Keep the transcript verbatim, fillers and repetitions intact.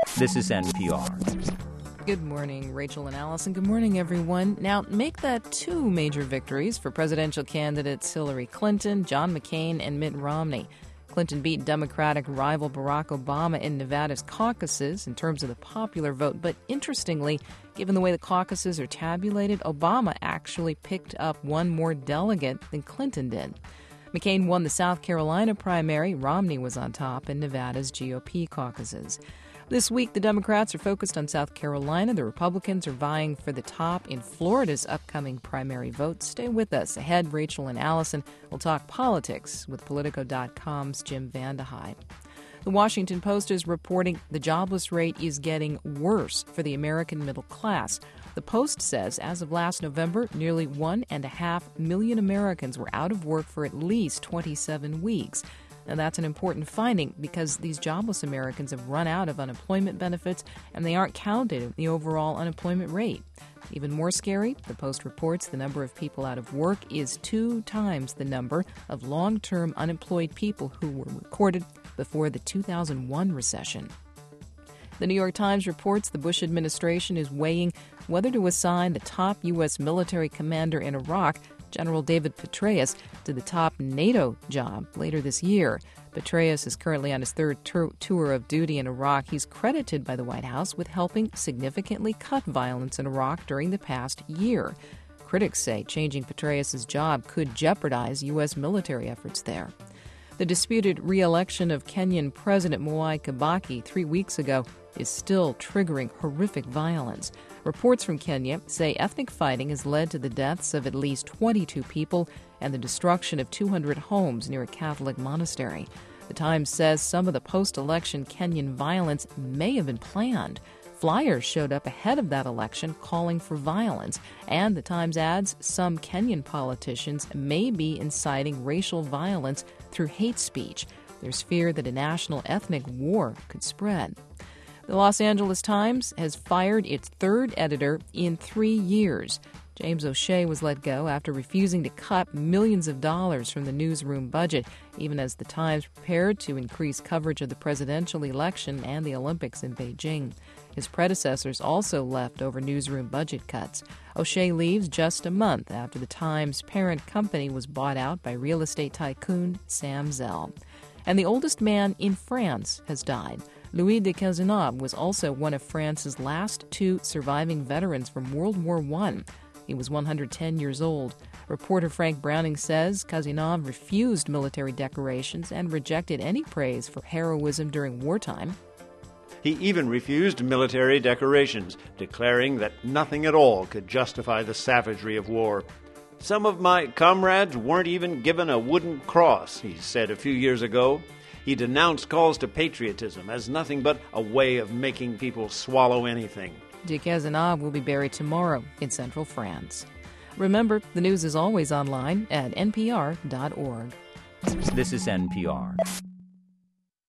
This is N P R. Good morning, Rachel and Allison. Good morning, everyone. Now, make that two major victories for presidential candidates Hillary Clinton, John McCain, and Mitt Romney. Clinton beat Democratic rival Barack Obama in Nevada's caucuses in terms of the popular vote. But interestingly, given the way the caucuses are tabulated, Obama actually picked up one more delegate than Clinton did. McCain won the South Carolina primary. Romney was on top in Nevada's G O P caucuses. This week, the Democrats are focused on South Carolina. The Republicans are vying for the top in Florida's upcoming primary vote. Stay with us. Ahead, Rachel and Allison will talk politics with Politico dot com's Jim Vandehei. The Washington Post is reporting the jobless rate is getting worse for the American middle class. The Post says as of last November, nearly one and a half million Americans were out of work for at least twenty-seven weeks. And that's an important finding because these jobless Americans have run out of unemployment benefits and they aren't counted in the overall unemployment rate. Even more scary, the Post reports the number of people out of work is two times the number of long-term unemployed people who were recorded before the two thousand one recession. The New York Times reports the Bush administration is weighing whether to assign the top U S military commander in Iraq, General David Petraeus, to the top NATO job later this year. Petraeus is currently on his third tur- tour of duty in Iraq. He's credited by the White House with helping significantly cut violence in Iraq during the past year. Critics say changing Petraeus' job could jeopardize U S military efforts there. The disputed re-election of Kenyan President Mwai Kibaki three weeks ago is still triggering horrific violence. Reports from Kenya say ethnic fighting has led to the deaths of at least twenty-two people and the destruction of two hundred homes near a Catholic monastery. The Times says some of the post-election Kenyan violence may have been planned. Flyers showed up ahead of that election calling for violence, and the Times adds some Kenyan politicians may be inciting racial violence through hate speech. There's fear that a national ethnic war could spread. The Los Angeles Times has fired its third editor in three years. James O'Shea was let go after refusing to cut millions of dollars from the newsroom budget, even as the Times prepared to increase coverage of the presidential election and the Olympics in Beijing. His predecessors also left over newsroom budget cuts. O'Shea leaves just a month after the Times' parent company was bought out by real estate tycoon Sam Zell. And the oldest man in France has died. Louis de Cazeneuve was also one of France's last two surviving veterans from World War One. He was one hundred ten years old. Reporter Frank Browning says Cazeneuve refused military decorations and rejected any praise for heroism during wartime. He even refused military decorations, declaring that nothing at all could justify the savagery of war. Some of my comrades weren't even given a wooden cross, he said a few years ago. He denounced calls to patriotism as nothing but a way of making people swallow anything. De Cazeneuve will be buried tomorrow in central France. Remember, the news is always online at N P R dot org. This is N P R.